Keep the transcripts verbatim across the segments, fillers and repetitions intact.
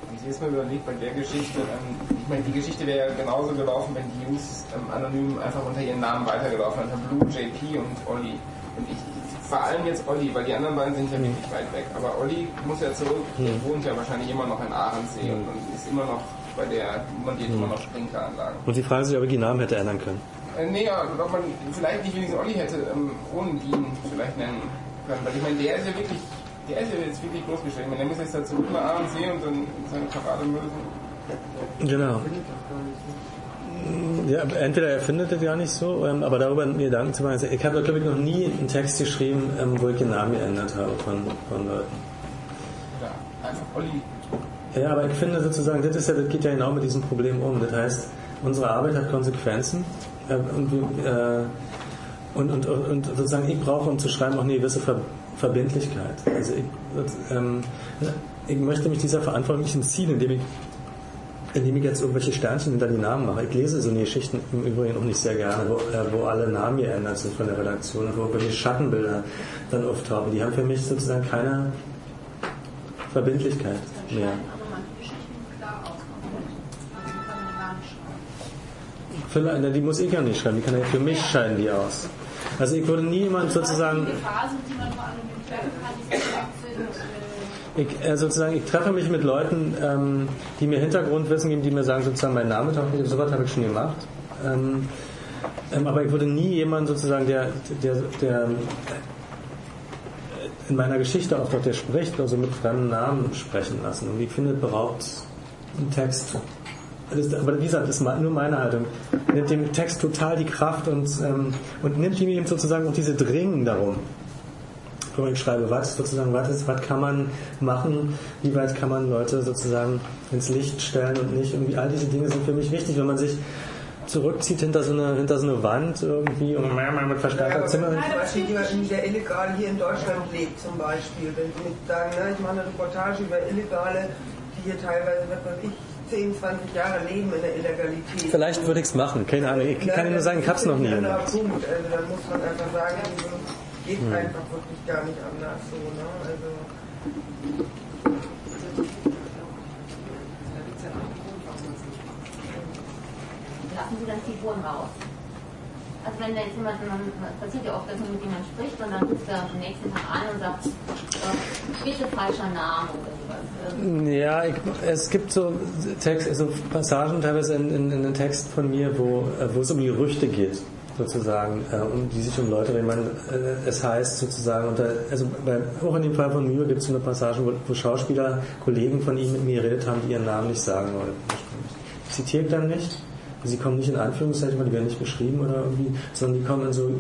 ich jetzt mal überlegt, bei der Geschichte, ähm, ich meine, die Geschichte wäre ja genauso gelaufen, wenn die Jungs ähm, anonym einfach unter ihren Namen weitergelaufen wären, Blue, J P und Olli. Und ich, vor allem jetzt Olli, weil die anderen beiden sind ja wirklich weit weg. Aber Olli muss ja zurück, der wohnt ja wahrscheinlich immer noch in Ahrensee und, und ist immer noch bei der, man geht immer noch Sprinkleranlagen. Und Sie fragen sich, ob ich die Namen hätte ändern können? Äh, nee, ja, ob man vielleicht nicht wenigstens Olli hätte ähm, ohne ihn vielleicht nennen können. Weil ich meine, der ist ja wirklich, der ist ja jetzt wirklich bloßgestellt. Ich meine, der muss jetzt da zurück nach Ahrensee und dann seine Parade lösen. Genau. Ja, entweder er findet das ja nicht so, aber darüber mir Gedanken zu machen. Ich habe, glaube ich, noch nie einen Text geschrieben, wo ich den Namen geändert habe von, von Leuten. Ja, einfach Olli. Ja, aber ich finde sozusagen, das, ist ja, das geht ja genau mit diesem Problem um. Das heißt, unsere Arbeit hat Konsequenzen äh, und, äh, und, und, und sozusagen ich brauche, um zu schreiben, auch eine gewisse Ver- Verbindlichkeit. Also ich, ähm, ich möchte mich dieser Verantwortung nicht entziehen, indem ich indem ich jetzt irgendwelche Sternchen hinter die Namen mache. Ich lese so eine Geschichten im Übrigen auch nicht sehr gerne, wo, äh, wo alle Namen geändert sind von der Redaktion, wo irgendwelche Schattenbilder dann auftauchen. Die haben für mich sozusagen keine Verbindlichkeit mehr. Vielleicht, die muss ich ja nicht schreiben, die kann ja für mich scheiden die aus. Also ich würde nie jemand sozusagen... Ich, äh, sozusagen, ich treffe mich mit Leuten, ähm, die mir Hintergrundwissen geben, die mir sagen, sozusagen, mein Name taucht nicht, sowas habe ich schon gemacht. Ähm, ähm, aber ich würde nie jemanden sozusagen, der, der, der in meiner Geschichte auch der spricht, also mit fremden Namen sprechen lassen. Und ich finde, beraubt ein Text, das, aber wie gesagt, das ist nur meine Haltung, nimmt dem Text total die Kraft und, ähm, und nimmt ihm eben sozusagen auch diese Dringen darum. Wenn ich schreibe, was sozusagen, was ist, was kann man machen, wie weit kann man Leute sozusagen ins Licht stellen und nicht, irgendwie all diese Dinge sind für mich wichtig, wenn man sich zurückzieht hinter so eine, hinter so eine Wand irgendwie und mit verstärkter ja, Zimmer. Zum Beispiel jemanden, der illegal hier in Deutschland lebt, zum Beispiel, wenn Sie mit sagen, ne, ich mache eine Reportage über Illegale, die hier teilweise, was weiß ich, zehn, zwanzig Jahre leben in der Illegalität. Vielleicht würde ich es machen, keine Ahnung, ich kann Ihnen nur sagen, ich habe es noch nie gemacht. Punkt, also da muss man einfach sagen, geht hm. einfach wirklich gar nicht anders so, ne? Also lassen Sie dann Figuren raus? Also wenn da jetzt jemand, man, passiert ja oft, dass man mit jemandem spricht und dann ruft er am nächsten Tag an und sagt, bitte falscher Name oder sowas. Ja, ich, es gibt so Text, also Passagen teilweise in, in, in den Texten von mir, wo, wo es um Gerüchte geht. Sozusagen, äh, um die sich um Leute reden. Man, äh, es heißt sozusagen, unter, also bei, auch in dem Fall von Mühe gibt es so eine Passage, wo, wo Schauspieler, Kollegen von ihm mit mir geredet haben, die ihren Namen nicht sagen wollen. Ich zitiere ich dann nicht. Sie kommen nicht in Anführungszeichen, weil die werden nicht beschrieben oder irgendwie, sondern die kommen in so.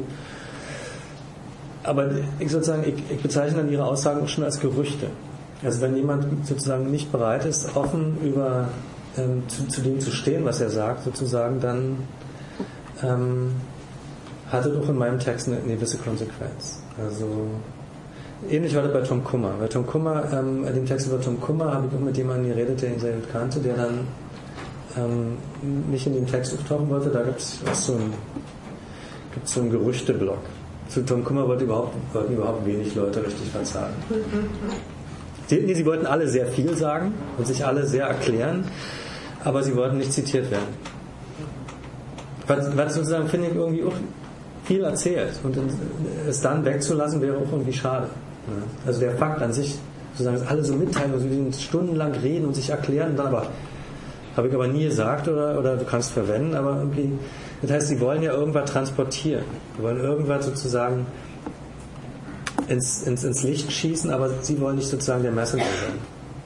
Aber ich sozusagen, ich, ich bezeichne dann ihre Aussagen auch schon als Gerüchte. Also wenn jemand sozusagen nicht bereit ist, offen über ähm, zu, zu dem zu stehen, was er sagt, sozusagen, dann ähm, hatte doch in meinem Text eine, eine gewisse Konsequenz. Also ähnlich war das bei Tom Kummer. Bei Tom Kummer, ähm, in dem Text über Tom Kummer habe ich auch mit jemandem geredet, der ihn sehr gut kannte, der dann ähm, nicht in dem Text auftauchen wollte. Da gibt es so einen so einen Gerüchteblock. Zu Tom Kummer wollten überhaupt, wollten überhaupt wenig Leute richtig was sagen. Sie, nee, sie wollten alle sehr viel sagen und sich alle sehr erklären, aber sie wollten nicht zitiert werden. Was, was sozusagen, finde ich, irgendwie auch viel erzählt. Und es dann wegzulassen, wäre auch irgendwie schade. Also der Fakt an sich, sozusagen, dass alle so mitteilen, also die stundenlang reden und sich erklären, dann aber, habe ich aber nie gesagt oder, oder du kannst verwenden, aber irgendwie, das heißt, sie wollen ja irgendwas transportieren. Sie wollen irgendwas sozusagen ins, ins, ins Licht schießen, aber sie wollen nicht sozusagen der Messenger sein.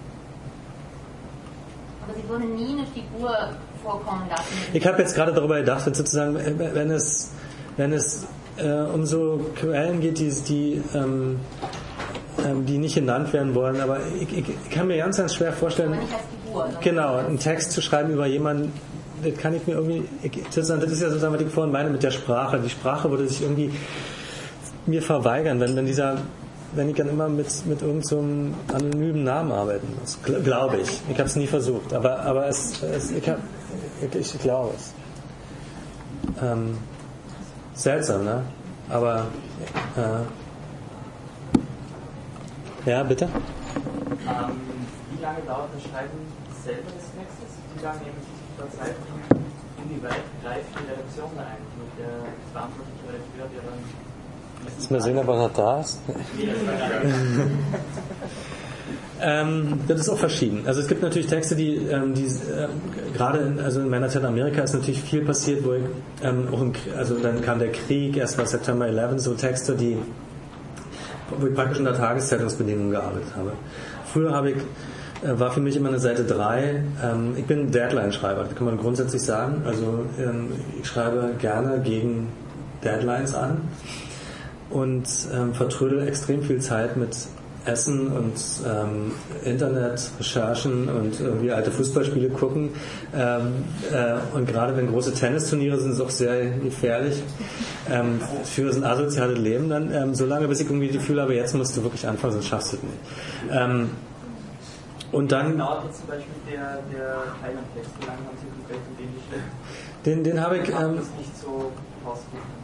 Aber sie wollen nie eine Figur vorkommen lassen. Ich habe jetzt gerade darüber gedacht, sozusagen, wenn es, wenn es äh, um so Quellen geht, die, die, ähm, ähm, die nicht genannt werden wollen, aber ich, ich, ich kann mir ganz, ganz schwer vorstellen, aber nicht als Figur, genau, einen Text zu schreiben über jemanden, das kann ich mir irgendwie, ich, sozusagen, das ist ja sozusagen, was ich vorhin meine mit der Sprache. Die Sprache würde sich irgendwie mir verweigern, wenn, wenn dieser, wenn ich dann immer mit, mit irgendeinem so anonymen Namen arbeiten muss. Gl- glaube ich. Ich habe es nie versucht, aber, aber es, es, ich, hab, ich, ich glaube es. Ähm, seltsam, ne? Aber äh, ja, bitte? Ähm, wie lange dauert das Schreiben selber des Textes? Wie lange nehmen Sie sich da Zeit? Inwieweit greift die Redaktion da ein? Mit der verantwortliche Redakteur, der dann... Jetzt mal sehen, ob er noch da ist. ähm, das ist auch verschieden. Also es gibt natürlich Texte, die, ähm, die äh, gerade in, also in meiner Zeit in Amerika ist natürlich viel passiert, wo ich ähm, auch im, also dann kam der Krieg, erst war September elf, so Texte, die wo ich praktisch unter Tageszeitungsbedingungen gearbeitet habe. Früher habe ich äh, war für mich immer eine Seite drei. Ähm, ich bin Deadline-Schreiber, das kann man grundsätzlich sagen. Also ähm, ich schreibe gerne gegen Deadlines an und ähm, vertrödel extrem viel Zeit mit Essen und ähm, Internet, Recherchen und irgendwie alte Fußballspiele gucken. Ähm, äh, und gerade wenn große Tennisturniere sind, ist es auch sehr gefährlich ähm, für ein asoziales Leben dann. Ähm, solange bis ich irgendwie das Gefühl habe, jetzt musst du wirklich anfangen, sonst schaffst du es nicht. Ähm, und dann... Genau, zum Beispiel der, der Thailand-Text, wie lange haben Sie konkret in den gestellt? Den, den habe ich... Ähm, das nicht so rausgefunden.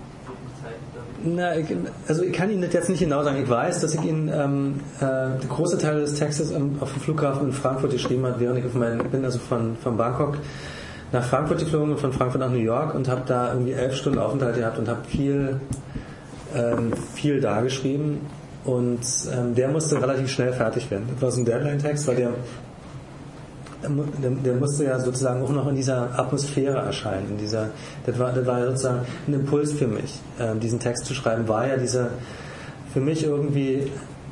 Na, ich, also ich kann Ihnen das jetzt nicht genau sagen. Ich weiß, dass ich Ihnen ähm, äh, große Teile des Textes ähm, auf dem Flughafen in Frankfurt geschrieben habe, während ich auf meinen, ich bin also von, von Bangkok nach Frankfurt geflogen und von Frankfurt nach New York und habe da irgendwie elf Stunden Aufenthalt gehabt und habe viel, ähm, viel da geschrieben und ähm, der musste relativ schnell fertig werden. Das war so ein Deadline-Text, weil der Der, der musste ja sozusagen auch noch in dieser Atmosphäre erscheinen. In dieser, das war, das war sozusagen ein Impuls für mich, ähm, diesen Text zu schreiben, war ja diese für mich irgendwie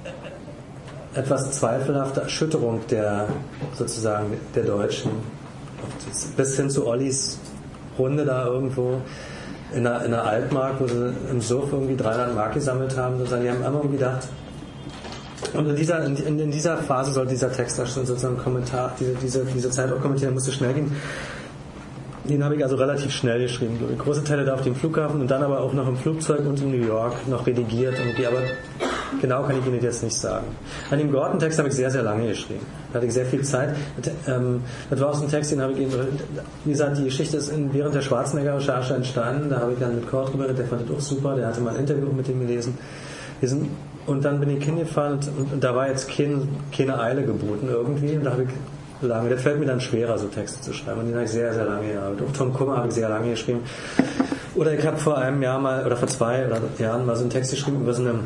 etwas zweifelhafte Erschütterung der sozusagen der Deutschen. Bis hin zu Ollis Runde da irgendwo in der, in der Altmark, wo sie im Suff irgendwie dreihundert Mark gesammelt haben. Sozusagen. Die haben immer gedacht, und in dieser, in, in dieser Phase sollte dieser Text da schon sozusagen Kommentar, diese, diese, diese Zeit auch kommentieren, musste schnell gehen. Den habe ich also relativ schnell geschrieben. Große Teile da auf dem Flughafen und dann aber auch noch im Flugzeug und in New York noch redigiert. Irgendwie, aber genau kann ich Ihnen jetzt nicht sagen. An dem Gordon-Text habe ich sehr, sehr lange geschrieben. Da hatte ich sehr viel Zeit. Das, ähm, das war auch so ein Text, den habe ich eben, wie gesagt, die Geschichte ist in, während der Schwarzenegger-Recherche entstanden. Da habe ich dann mit Kurt drüber geredet, der fand das auch super. Der hatte mal ein Interview mit ihm gelesen. Wir sind Und dann bin ich hingefahren und, und, und da war jetzt kein, keine Eile geboten irgendwie. Und da habe ich lange, das fällt mir dann schwerer, so Texte zu schreiben. Und den habe ich sehr, sehr lange gearbeitet. Auch Tom Kummer habe ich sehr lange geschrieben. Oder ich habe vor einem Jahr mal, oder vor zwei oder Jahren mal so einen Text geschrieben über so eine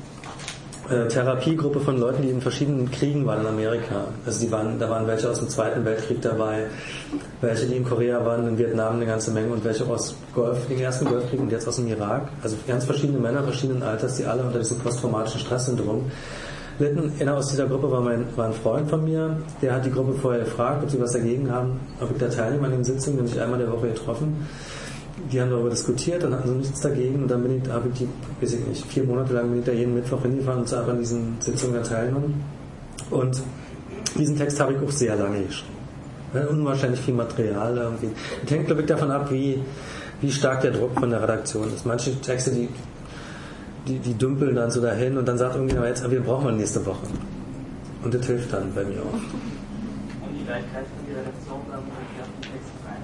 äh, Therapiegruppe von Leuten, die in verschiedenen Kriegen waren in Amerika. Also die waren, da waren welche aus dem Zweiten Weltkrieg dabei, welche, die in Korea waren, in Vietnam eine ganze Menge und welche aus Golf, den ersten Golfkrieg und jetzt aus dem Irak. Also ganz verschiedene Männer verschiedenen Alters, die alle unter diesem posttraumatischen Stresssyndrom litten. Einer aus dieser Gruppe war, mein, war ein Freund von mir, der hat die Gruppe vorher gefragt, ob sie was dagegen haben, ob ich da teilnehme an den Sitzungen, nämlich einmal der Woche getroffen. Die haben darüber diskutiert, dann hatten sie nichts dagegen und dann bin ich, habe ich die, weiß ich nicht, vier Monate lang bin ich da jeden Mittwoch hingefahren und habe an diesen Sitzungen teilgenommen. Und diesen Text habe ich auch sehr lange geschrieben. Unwahrscheinlich viel Material irgendwie. Das hängt, glaube ich, davon ab, wie, wie stark der Druck von der Redaktion ist. Manche Texte, die, die, die dümpeln dann so dahin und dann sagt irgendwie, aber jetzt, wir brauchen wir nächste Woche. Und das hilft dann bei mir auch. Und die Gleichheit von der Redaktion dann mit dem Text rein?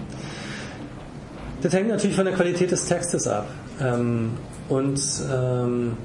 Das hängt natürlich von der Qualität des Textes ab. Ähm, und ähm,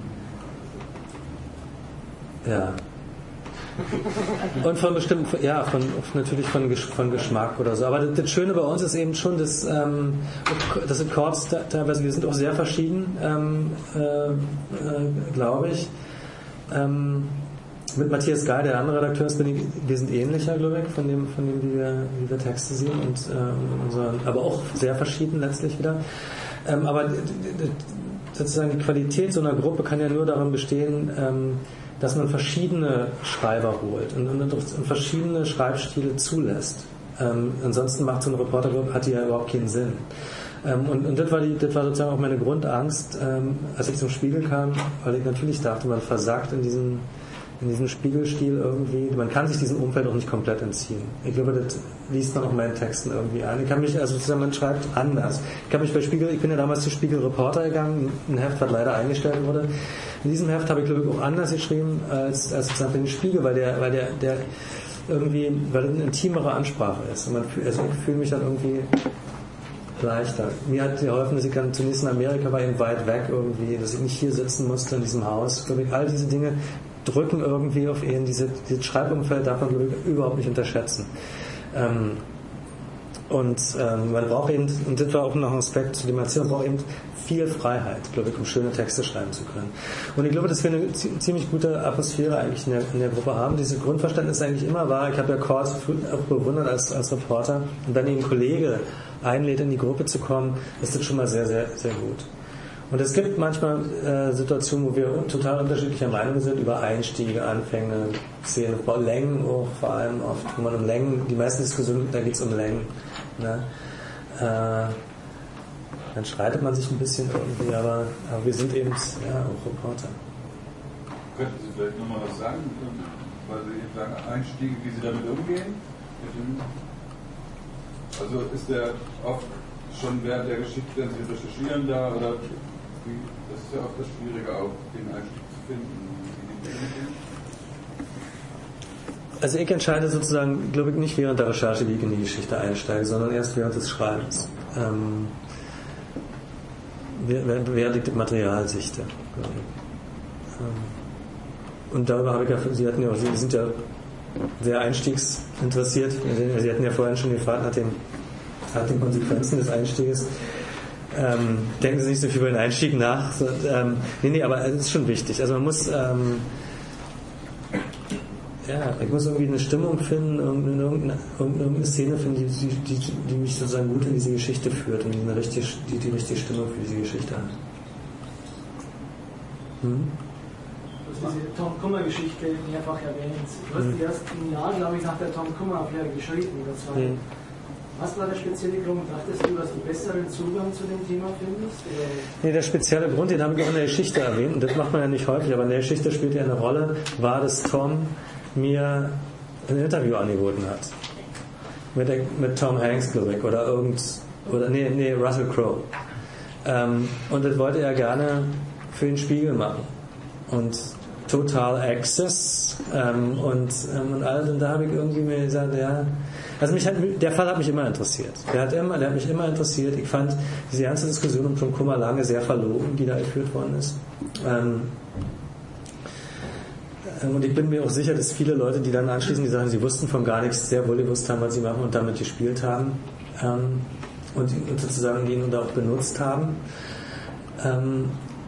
ja. Und von bestimmten, ja, von, natürlich von, von Geschmack oder so. Aber das, das Schöne bei uns ist eben schon, dass, ähm, das in Korps teilweise, wir sind auch sehr verschieden, ähm, äh, äh, glaube ich. Ähm, mit Matthias Geil, der andere Redakteur ist, bin ich, wir sind ähnlicher, glaube ich, von dem, von dem wie, wir, wie wir Texte sehen, und, äh, unser, aber auch sehr verschieden letztlich wieder. Ähm, aber sozusagen die Qualität so einer Gruppe kann ja nur darin bestehen, ähm, dass man verschiedene Schreiber holt und, und, und verschiedene Schreibstile zulässt. Ähm, ansonsten macht so eine Reportergruppe, hat die ja überhaupt keinen Sinn. Ähm, und und das, war die, das war sozusagen auch meine Grundangst, ähm, als ich zum Spiegel kam, weil ich natürlich dachte, man versagt in diesem, in diesem Spiegelstil irgendwie. Man kann sich diesem Umfeld auch nicht komplett entziehen. Ich glaube, das liest man auch meinen Texten irgendwie an. Ich kann mich, also sozusagen, man schreibt anders. Ich kann mich bei Spiegel, ich bin ja damals zu Spiegel Reporter gegangen, ein Heft, was leider eingestellt wurde. In diesem Heft habe ich, glaube ich, auch anders geschrieben als, als sozusagen den Spiegel, weil der, weil der, der irgendwie, weil es eine intimere Ansprache ist. Und man, also ich fühle mich dann irgendwie leichter. Mir hat geholfen, dass ich dann zunächst in Amerika war, eben weit weg irgendwie, dass ich nicht hier sitzen musste in diesem Haus. Ich glaube, all diese Dinge drücken irgendwie auf ihn. Diese, dieses Schreibumfeld darf man, glaube ich, überhaupt nicht unterschätzen. Ähm, und ähm, man braucht eben, und das war auch noch ein Aspekt zu dem Erzählen, man braucht eben viel Freiheit, glaube ich, um schöne Texte schreiben zu können. Und ich glaube, dass wir eine ziemlich gute Atmosphäre eigentlich in der, in der Gruppe haben. Dieses Grundverständnis eigentlich immer war, ich habe ja Kors auch bewundert als, als Reporter, und wenn ihn ein Kollege einlädt, in die Gruppe zu kommen, ist das schon mal sehr, sehr, sehr gut. Und es gibt manchmal äh, Situationen, wo wir total unterschiedlicher Meinung sind über Einstiege, Anfänge, Szenen, Längen auch vor allem oft, wo man um Längen, die meisten Diskussionen, da geht es um Längen. Ne? Äh, dann streitet man sich ein bisschen irgendwie, aber, aber wir sind eben ja, auch Reporter. Könnten Sie vielleicht nochmal was sagen, weil Sie eben sagen, Einstiege, wie Sie damit umgehen? Also ist der oft schon während der Geschichte, wenn Sie recherchieren da, oder wie, das ist ja oft das Schwierige auch, den Einstieg zu finden. Also ich entscheide sozusagen, glaube ich, nicht während der Recherche, wie ich in die Geschichte einsteige, sondern erst während des Schreibens. Ähm, während ich das Material sichte. Ähm, und darüber habe ich ja, Sie hatten ja, Sie sind ja sehr einstiegsinteressiert. Sie hatten ja vorhin schon gefragt nach, dem, nach den Konsequenzen des Einstieges. Ähm, denken Sie nicht so viel über den Einstieg nach. So, ähm, nee, nee, aber es ist schon wichtig. Also man muss, ähm, ja, ich muss irgendwie eine Stimmung finden, irgendeine, irgendeine Szene finden, die, die, die, die mich sozusagen gut in diese Geschichte führt und die eine richtige, die, die richtige Stimmung für diese Geschichte hat. Hm? Du hast diese Tom Kummer-Geschichte mehrfach erwähnt. Du hast hm. erst ein Jahr, glaube ich, nach der Tom Kummer-Affäre geschrieben. Das war hm. Was war der spezielle Grund? Dachtest du, dass du besseren Zugang zu dem Thema findest? Oder? Nee, der spezielle Grund, den habe ich auch in der Geschichte erwähnt, und das macht man ja nicht häufig, aber in der Geschichte spielt ja eine Rolle, war, dass Tom mir ein Interview angeboten hat. Mit, der, mit Tom Hanks, glaube ich, oder irgend, oder nee, nee, Russell Crowe. Ähm, und das wollte er gerne für den Spiegel machen. Und Total Access ähm, und, ähm, und alles, und da habe ich irgendwie mir gesagt, ja, also mich hat, der Fall hat mich immer interessiert. Der hat, immer, der hat mich immer interessiert. Ich fand diese ganze Diskussion um Tom Kummer lange sehr verlogen, die da geführt worden ist. Ähm, und ich bin mir auch sicher, dass viele Leute, die dann anschließend, die sagen, sie wussten von gar nichts, sehr wohl gewusst haben, was sie machen und damit gespielt haben ähm, und, und sozusagen ihn und auch benutzt haben. Ähm,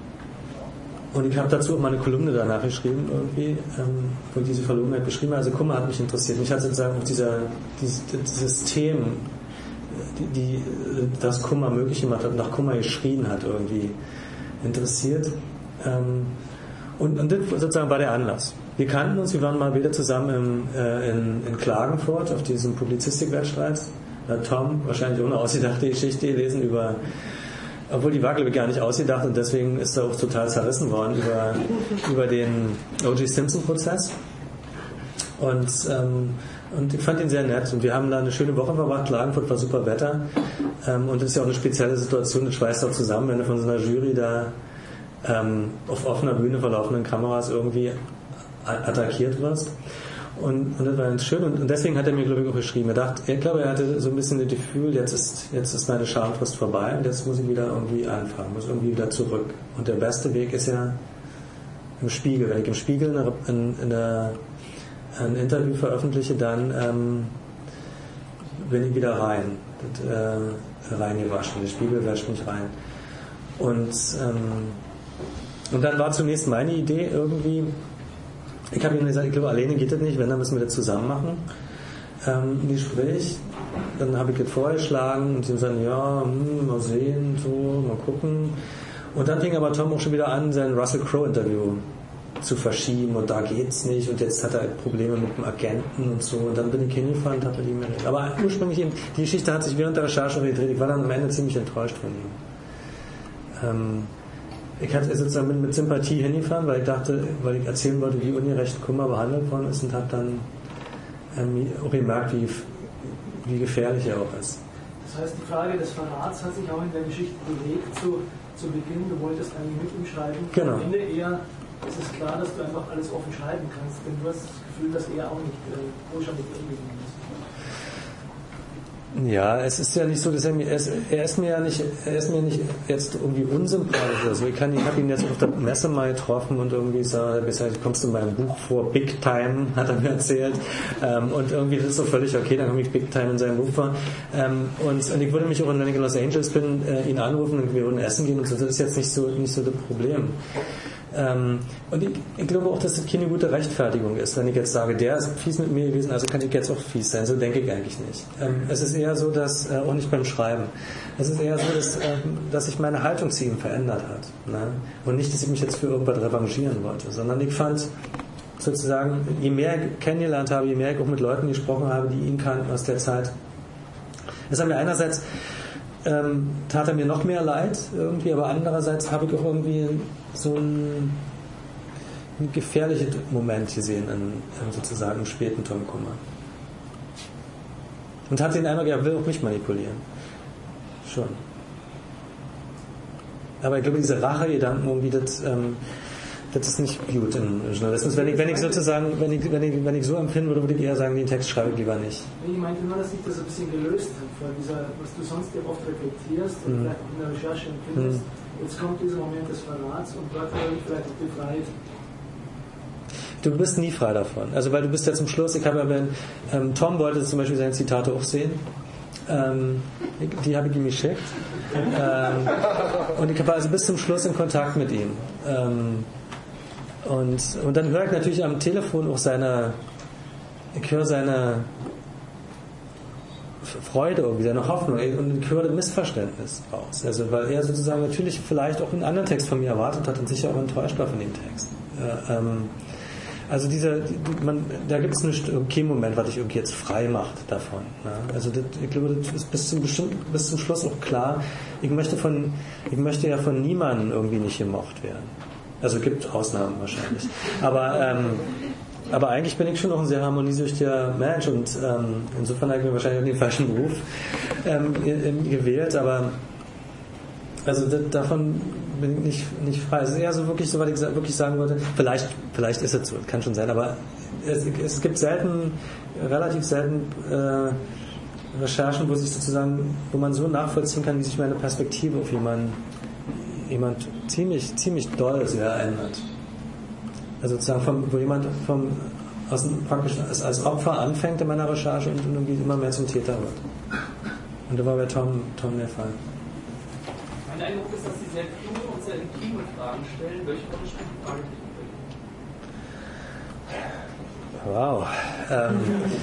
Und ich habe dazu auch mal eine Kolumne danach geschrieben, irgendwie, ähm, wo ich diese Verlogenheit beschrieben habe. Also Kummer hat mich interessiert. Mich hat sozusagen auch dieser, dieses, dieses System, die, die das Kummer möglich gemacht hat, nach Kummer geschrien hat, irgendwie interessiert. Ähm, und, und das sozusagen war der Anlass. Wir kannten uns, wir waren mal wieder zusammen im, äh, in, in Klagenfurt auf diesem Publizistikwettstreit. Da hat Tom wahrscheinlich ohne ausgedachte Geschichte gelesen über, obwohl die war, glaube ich, gar nicht ausgedacht, und deswegen ist er auch total zerrissen worden über, über den O J Simpson-Prozess. Und, ähm, und ich fand ihn sehr nett. Und wir haben da eine schöne Woche verbracht. Klagenfurt war super Wetter. Ähm, und das ist ja auch eine spezielle Situation, das schweißt auch zusammen, wenn du von so einer Jury da ähm, auf offener Bühne vor laufenden Kameras irgendwie attackiert wirst. Und, und das war ganz schön, und, und deswegen hat er mir, glaube ich, auch geschrieben. Er dachte, ich glaube, er hatte so ein bisschen das Gefühl, jetzt ist, jetzt ist meine Schamfrist vorbei und jetzt muss ich wieder irgendwie anfangen, muss irgendwie wieder zurück. Und der beste Weg ist ja im Spiegel. Wenn ich im Spiegel eine, in, in eine, ein Interview veröffentliche, dann ähm, bin ich wieder rein. Das, äh, reingewaschen. Der Spiegel wäscht mich rein. Und, ähm, und dann war zunächst meine Idee irgendwie, ich habe ihm gesagt, ich glaube, alleine geht das nicht, wenn, dann müssen wir das zusammen machen. Ähm, ein Gespräch, dann habe ich das vorgeschlagen und sie sagen, ja, hm, mal sehen, so, mal gucken. Und dann fing aber Tom auch schon wieder an, sein Russell Crowe-Interview zu verschieben, und da geht's nicht, und jetzt hat er Probleme mit dem Agenten und so, und dann bin ich hingefahren und habe mit ihm geredet. Aber ursprünglich eben, die Geschichte hat sich während der Recherche gedreht, ich war dann am Ende ziemlich enttäuscht von ihm. Ähm, Ich hatte sozusagen mit, mit Sympathie hingefahren, weil ich dachte, weil ich erzählen wollte, wie ungerecht Kummer behandelt worden ist, und habe dann ähm, auch gemerkt, wie, wie gefährlich er auch ist. Das heißt, die Frage des Verrats hat sich auch in der Geschichte bewegt zu, zu Beginn. Du wolltest eigentlich mit ihm schreiben. Genau. Am Ende eher ist es klar, dass du einfach alles offen schreiben kannst, denn du hast das Gefühl, dass er auch nicht äh, koscher mit ihm umgegangen ist. Ja, es ist ja nicht so, dass er mir, er ist, er ist mir ja nicht, er ist mir nicht jetzt irgendwie unsympathisch oder so. Ich kann, ich habe ihn jetzt auf der Messe mal getroffen und irgendwie so, gesagt, kommst du in meinem Buch vor, Big Time, hat er mir erzählt. Ähm, und irgendwie das ist so völlig okay, dann komme ich Big Time in seinem Buch vor. Ähm, und, und ich würde mich auch, wenn ich in Los Angeles bin, äh, ihn anrufen und wir würden essen gehen und so. Das ist jetzt nicht so, nicht so das Problem. Ähm, und ich, ich glaube auch, dass das keine gute Rechtfertigung ist, wenn ich jetzt sage, der ist fies mit mir gewesen, also kann ich jetzt auch fies sein. So denke ich eigentlich nicht. Ähm, es ist eher so, dass, äh, auch nicht beim Schreiben, es ist eher so, dass, ähm, dass sich meine Haltung zu ihm verändert hat. Ne? Und nicht, dass ich mich jetzt für irgendwas revanchieren wollte, sondern ich fand sozusagen, je mehr ich kennengelernt habe, je mehr ich auch mit Leuten gesprochen habe, die ihn kannten aus der Zeit, es haben mir einerseits Ähm, tat er mir noch mehr leid irgendwie, aber andererseits habe ich auch irgendwie so einen, einen gefährlichen Moment gesehen in, in sozusagen im späten Tom Kummer. Und hatte den Eindruck, er will auch mich manipulieren. Schon. Aber ich glaube, diese Rachegedanken irgendwie, das, ähm, das ist nicht gut im Journalismus. Wenn ich, wenn ich sozusagen, wenn ich, wenn ich, wenn ich so empfinden würde, würde ich eher sagen, den Text schreibe ich lieber nicht. Ich meinte nur, dass sich das ein bisschen gelöst hat, vor dieser, was du sonst ja oft reflektierst und mhm. vielleicht auch in der Recherche empfindest. Mhm. Jetzt kommt dieser Moment des Verrats und dort werde ich vielleicht auch befreit. Du bist nie frei davon. Also, weil du bist ja zum Schluss, ich habe ja, wenn, ähm, Tom wollte zum Beispiel seine Zitate auch sehen. Ähm, die habe ich ihm geschickt. Ähm, und ich habe also bis zum Schluss in Kontakt mit ihm. Ähm, Und, und dann höre ich natürlich am Telefon auch seine, ich höre seine Freude irgendwie, seine Hoffnung und ich höre das Missverständnis raus. Also, weil er sozusagen natürlich vielleicht auch einen anderen Text von mir erwartet hat und sicher auch enttäuscht war von dem Text. Äh, ähm, also diese, die, man, da gibt es nicht keinen Moment, was dich irgendwie jetzt frei macht davon. Ne? Also das, ich glaube, das ist bis zum, bis zum Schluss auch klar. Ich möchte, von, ich möchte ja von niemandem irgendwie nicht gemocht werden. Also es gibt Ausnahmen wahrscheinlich. Aber, ähm, aber eigentlich bin ich schon noch ein sehr harmoniesüchtiger Mensch und ähm, insofern habe ich mir wahrscheinlich auch den falschen Beruf ähm, gewählt, aber also das, davon bin ich nicht, nicht frei. Es ist eher so wirklich so, was ich wirklich sagen wollte, vielleicht, vielleicht ist es so, kann schon sein, aber es, es gibt selten, relativ selten äh, Recherchen, wo sich sozusagen, wo man so nachvollziehen kann, wie sich meine Perspektive auf jemanden jemand ziemlich, ziemlich doll sehr ändert. Also sozusagen, vom, wo jemand vom, aus, praktisch als, als Opfer anfängt in meiner Recherche und irgendwie immer mehr zum Täter wird. Und da war bei Tom, Tom der Fall. Mein Eindruck ist, dass Sie sehr kluge und sehr intime Fragen stellen. Welche Rolle spielt die Fragetechnik? Wow. Ähm,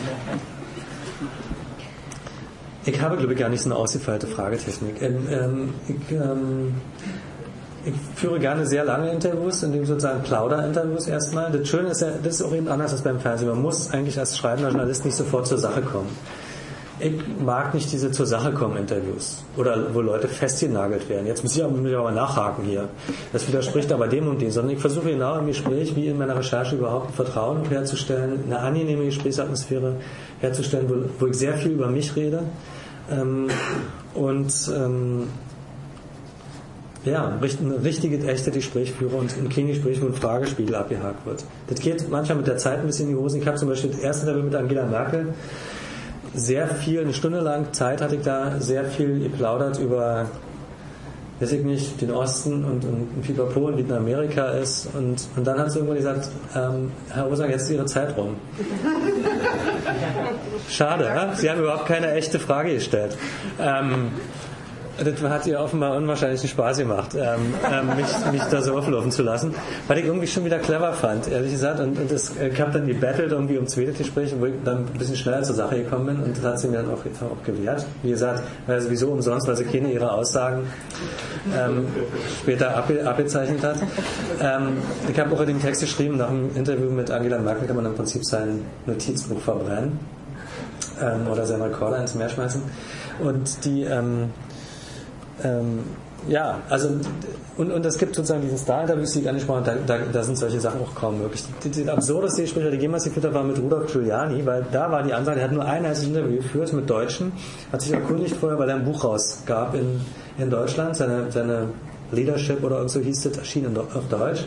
ich habe, glaube ich, gar nicht so eine ausgefeilte Fragetechnik. Ähm, ähm, ich, ähm, Ich führe gerne sehr lange Interviews, in dem sozusagen Plauder-Interviews erstmal. Das Schöne ist ja, das ist auch eben anders als beim Fernsehen. Man muss eigentlich als schreibender Journalist nicht sofort zur Sache kommen. Ich mag nicht diese zur Sache kommen Interviews oder wo Leute festgenagelt werden. Jetzt muss ich aber mal nachhaken hier. Das widerspricht aber dem und dem, sondern ich versuche genau im Gespräch, wie in meiner Recherche überhaupt ein Vertrauen herzustellen, eine angenehme Gesprächsatmosphäre herzustellen, wo, wo ich sehr viel über mich rede. Ähm, und ähm, ja, ein richtiges, echtes Gespräch führe und kein Gespräch, wo ein Fragespiegel abgehakt wird. Das geht manchmal mit der Zeit ein bisschen in die Hose. Ich habe zum Beispiel das erste Interview mit Angela Merkel sehr viel, eine Stunde lang Zeit hatte ich da, sehr viel geplaudert über, weiß ich nicht, den Osten und, und wie Pipapo in Amerika ist und, und dann hat sie irgendwann gesagt, ähm, Herr Osang, jetzt ist Ihre Zeit rum. Schade, ja? Sie haben überhaupt keine echte Frage gestellt. Ähm, Das hat ihr offenbar unwahrscheinlichen Spaß gemacht, ähm, ähm, mich, mich da so auflaufen zu lassen, weil ich irgendwie schon wieder clever fand, ehrlich gesagt. Und, und das, ich habe dann gebettelt irgendwie um zweites Gespräch, wo ich dann ein bisschen schneller zur Sache gekommen bin und das hat sie mir dann auch, auch gewährt. Wie gesagt, weil sowieso umsonst, weil sie keine ihrer Aussagen ähm, später abge, abgezeichnet hat. Ähm, ich habe auch in dem Text geschrieben, nach einem Interview mit Angela Merkel kann man im Prinzip sein Notizbuch verbrennen ähm, oder seinen Rekorder ins Meer schmeißen. Und die ähm, Ähm, ja, also und, und es gibt sozusagen diesen Star-Interviews, die ich angesprochen habe, da, da, da sind solche Sachen auch kaum möglich. Die, die absurdeste Gespräche, die jemals geführt habe, war mit Rudolf Giuliani, weil da war die Ansage, er hat nur ein einziges Interview geführt mit Deutschen, hat sich erkundigt vorher, weil er ein Buch rausgab in, in Deutschland, seine, seine Leadership oder so hieß das, erschien in, auf Deutsch.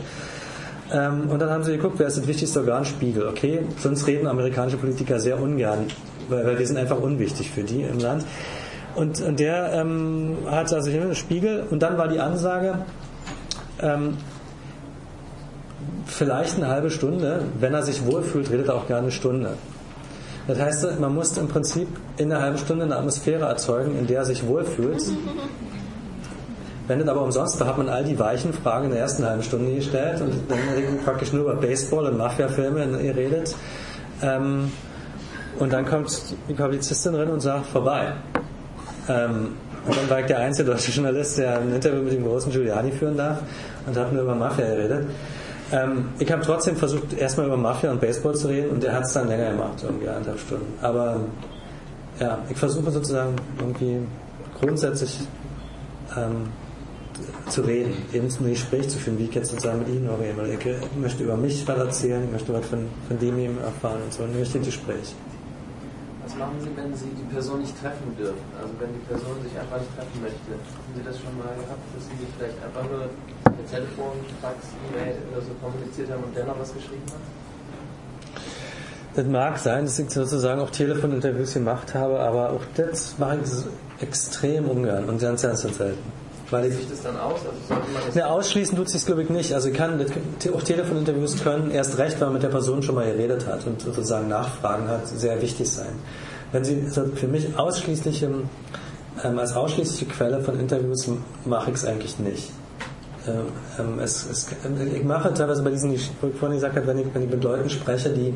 Ähm, und dann haben sie geguckt, wer ist das wichtigste Organ? Spiegel, okay? Sonst reden amerikanische Politiker sehr ungern weil, weil wir sind einfach unwichtig für die im Land. Und, und der ähm, hat also hier einen Spiegel und dann war die Ansage, ähm, vielleicht eine halbe Stunde, wenn er sich wohlfühlt, redet er auch gerne eine Stunde. Das heißt, man muss im Prinzip in einer halben Stunde eine Atmosphäre erzeugen, in der er sich wohlfühlt. Wenn es aber umsonst war, hat man all die weichen Fragen in der ersten halben Stunde gestellt und dann praktisch nur über Baseball und Mafia-Filme geredet. Ähm, und dann kommt die Publizistin drin und sagt, vorbei. Ähm, und dann war ich der einzige deutsche Journalist, der ein Interview mit dem großen Giuliani führen darf und habe nur über Mafia geredet. Ähm, ich habe trotzdem versucht, erstmal über Mafia und Baseball zu reden und der hat es dann länger gemacht, irgendwie eineinhalb Stunden. Aber ja, ich versuche sozusagen irgendwie grundsätzlich ähm, zu reden, eben ein Gespräch zu führen, wie ich jetzt sozusagen mit Ihnen rede. Weil ich möchte über mich was erzählen, ich möchte was von, von dem eben erfahren und so, ein richtiges Gespräch. Was machen Sie, wenn Sie die Person nicht treffen dürfen? Also wenn die Person sich einfach nicht treffen möchte? Haben Sie das schon mal gehabt, dass Sie vielleicht einfach nur per Telefon, Fax, E-Mail oder so kommuniziert haben und dennoch was geschrieben haben? Das mag sein, dass ich sozusagen auch Telefoninterviews gemacht habe, aber auch das mache ich extrem ungern und ganz, ganz selten. Weil ich, Wie sieht das dann aus? Also sollte man das ne, ausschließen tut es sich, glaube ich, nicht. Also ich kann, auch Telefoninterviews können erst recht, weil man mit der Person schon mal geredet hat und sozusagen Nachfragen hat, sehr wichtig sein. Wenn Sie also für mich ausschließlich ähm, als ausschließliche Quelle von Interviews mache ich es eigentlich nicht. Ähm, es, es, ich mache teilweise bei diesen, wo ich vorhin gesagt habe, wenn ich, wenn ich mit Leuten spreche, die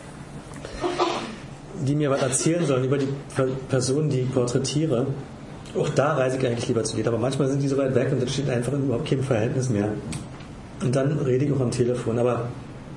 die mir was erzählen sollen über die Personen, die ich porträtiere, auch da reise ich eigentlich lieber zu denen, aber manchmal sind die so weit weg und das steht einfach in überhaupt kein Verhältnis mehr. Und dann rede ich auch am Telefon, aber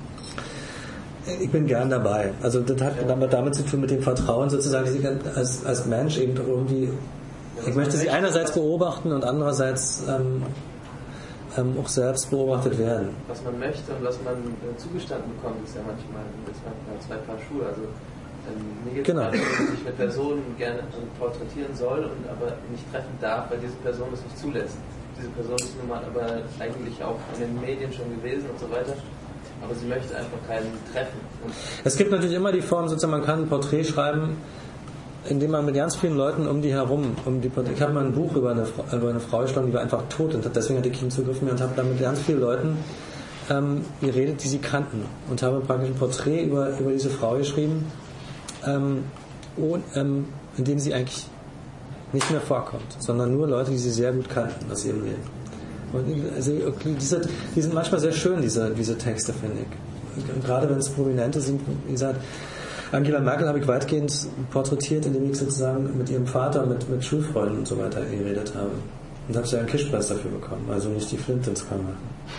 ich bin gern dabei. Also das hat damit zu tun mit dem Vertrauen sozusagen, dass ich als, als Mensch eben doch irgendwie, ich möchte sie einerseits beobachten und andererseits ähm, ähm, auch selbst beobachtet werden. Was man möchte und was man äh, zugestanden bekommt, ist ja manchmal zwei Paar Schuhe. Also mir geht es genau. darum, dass ich eine Person gerne porträtieren soll und aber nicht treffen darf, weil diese Person es nicht zulässt. Diese Person ist nun mal aber eigentlich auch in den Medien schon gewesen und so weiter, aber sie möchte einfach keinen treffen. Und es gibt natürlich immer die Form, sozusagen, man kann ein Porträt schreiben, indem man mit ganz vielen Leuten um die herum, um die Porträt, ich habe mal ein Buch über eine, über eine Frau geschrieben, die war einfach tot und deswegen hatte ich keinen Zugriff mehr und habe dann mit ganz vielen Leuten ähm, geredet, die sie kannten und habe praktisch ein Porträt über, über diese Frau geschrieben, Ähm, und, ähm, in dem sie eigentlich nicht mehr vorkommt, sondern nur Leute, die sie sehr gut kannten aus ihrem Leben. Und also, diese, die sind manchmal sehr schön, diese, diese Texte, finde ich. Und gerade wenn es Prominente sind, wie gesagt, Angela Merkel habe ich weitgehend porträtiert, indem ich sozusagen mit ihrem Vater, mit, mit Schulfreunden und so weiter geredet habe. Und habe sie einen Kirschpreis dafür bekommen, also nicht die Flint ins Kammer.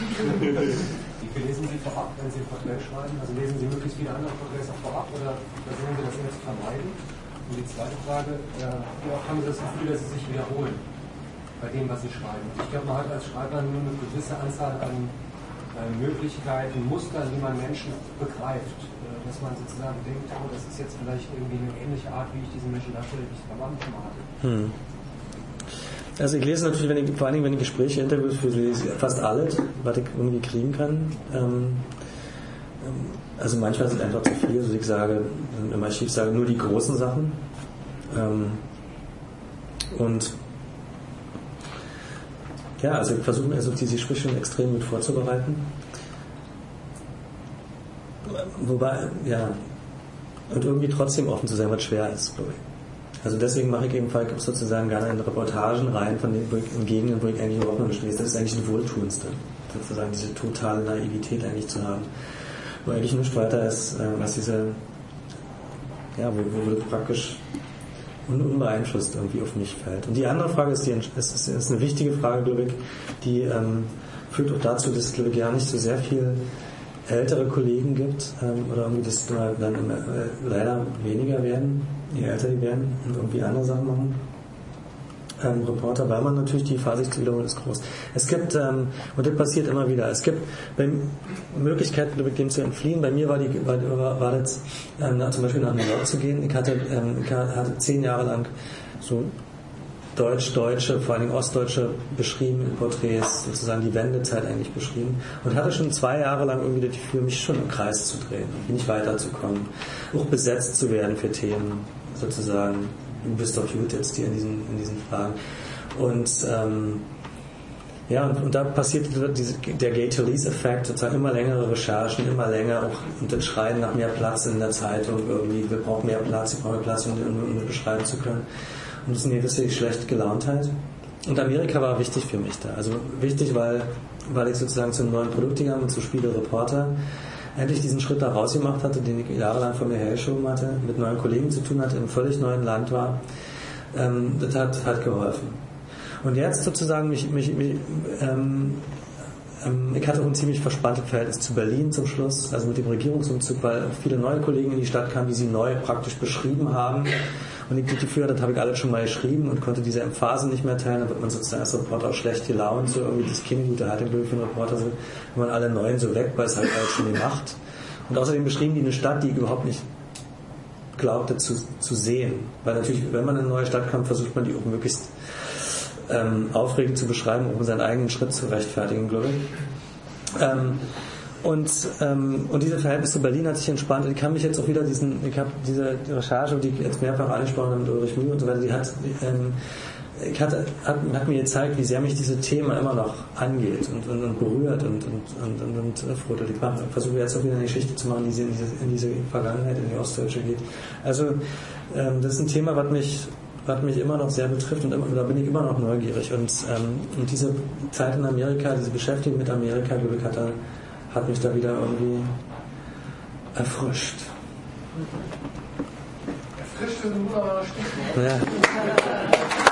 Wie lesen Sie vorab, wenn Sie ein Porträt schreiben? Also lesen Sie möglichst viele andere Porträts auch vorab oder versuchen Sie das eher zu vermeiden? Und die zweite Frage, ja, wie oft haben Sie das Gefühl, dass Sie sich wiederholen bei dem, was Sie schreiben? Ich glaube, man hat als Schreiber nur eine gewisse Anzahl an äh, Möglichkeiten, Mustern, wie man Menschen begreift. Äh, dass man sozusagen denkt, oh, das ist jetzt vielleicht irgendwie eine ähnliche Art, wie ich diesen Menschen darstelle, wie ich es beim anderen schon mal hatte. Hm. Also ich lese natürlich, wenn ich, vor allen Dingen, wenn ich Gespräche, Interviews für lese, fast alles, was ich irgendwie kriegen kann. Ähm, also manchmal sind einfach zu viel, also ich sage, im Archiv sage nur die großen Sachen. Ähm, und ja, also ich versuche mir also diese Gespräche schon extrem gut vorzubereiten. Wobei, ja, und irgendwie trotzdem offen zu sein, was schwer ist, glaube ich. Also deswegen mache ich ebenfalls sozusagen gerne in Reportagen rein, von denen, wo ich, in Gegenden, wo ich eigentlich überhaupt nicht lese. Das ist eigentlich das Wohltuendste, sozusagen diese totale Naivität eigentlich zu haben. Wo eigentlich nichts weiter ist, als diese, ja, wo, wo praktisch un, unbeeinflusst irgendwie auf mich fällt. Und die andere Frage ist, die, ist, ist, ist eine wichtige Frage, glaube ich, die ähm, führt auch dazu, dass es, glaube ich, gar nicht so sehr viel ältere Kollegen gibt, ähm, oder irgendwie das dann immer, äh, leider weniger werden, je älter die werden und irgendwie andere Sachen machen. Ähm, Reporter, weil man natürlich die Phase zu wiederholen ist groß. Es gibt, ähm, und das passiert immer wieder, es gibt bei Möglichkeiten, dem zu entfliehen. Bei mir war, die, war, war das, ähm, zum Beispiel nach New York zu gehen. Ich hatte, ähm, ich hatte zehn Jahre lang so Deutsch-Deutsche, vor allem Ostdeutsche beschrieben in Porträts, sozusagen die Wendezeit eigentlich beschrieben und hatte schon zwei Jahre lang irgendwie das Gefühl, mich schon im Kreis zu drehen, nicht weiterzukommen, auch besetzt zu werden für Themen. sozusagen, du bist doch gut jetzt hier in diesen, in diesen Fragen. Und ähm, ja, und, und da passiert diese, der Gay-to-Lease-Effekt, sozusagen immer längere Recherchen, immer länger auch und das Schreien nach mehr Platz in der Zeitung irgendwie, wir brauchen mehr Platz, wir brauchen mehr Platz, um, um, um beschreiben zu können. Und das ist eine gewisse schlechte Gelauntheit. Und Amerika war wichtig für mich da. Also wichtig, weil, weil ich sozusagen zu einem neuen Produkt gegangen bin, zu Spiele Reporter, endlich diesen Schritt da rausgemacht hatte, den ich jahrelang von mir hergeschoben hatte, mit neuen Kollegen zu tun hatte, in einem völlig neuen Land war. Ähm, das hat, hat geholfen. Und jetzt sozusagen, mich, mich, mich, ähm, ähm, ich hatte auch ein ziemlich verspanntes Verhältnis zu Berlin zum Schluss, also mit dem Regierungsumzug, weil viele neue Kollegen in die Stadt kamen, die sie neu praktisch beschrieben haben. Und ich das Gefühl, das habe ich alles schon mal geschrieben und konnte diese Emphasen nicht mehr teilen. Da wird man sozusagen als Reporter auch schlecht gelaunt, so irgendwie das Kind gute Haltung für einen Reporter, so, wenn man alle Neuen so weg, weil es halt alles schon gemacht. Und außerdem beschrieben die eine Stadt, die ich überhaupt nicht glaubte zu, zu sehen. Weil natürlich, wenn man in eine neue Stadt kommt, versucht man die auch möglichst ähm, aufregend zu beschreiben, um seinen eigenen Schritt zu rechtfertigen, glaube ich. Ähm, Und, ähm, und dieses Verhältnis zu Berlin hat sich entspannt. Ich kann mich jetzt auch wieder diesen, ich habe diese Recherche, die ich jetzt mehrfach angesprochen habe mit Ulrich Mühe und so weiter, die hat, ähm, ich hatte, hat, hat mir gezeigt, wie sehr mich diese Themen immer noch angeht und, und, und berührt und, und, und, und, und erfreut. Ich versuche jetzt auch wieder eine Geschichte zu machen, die in diese, in diese Vergangenheit, in die Ostdeutsche geht. Also, ähm, das ist ein Thema, was mich, was mich immer noch sehr betrifft und immer, da bin ich immer noch neugierig. Und, ähm, und diese Zeit in Amerika, diese Beschäftigung mit Amerika, glaube ich, hat da hat mich da wieder irgendwie erfrischt. Erfrischt ist ein guter Stichwort. Ja.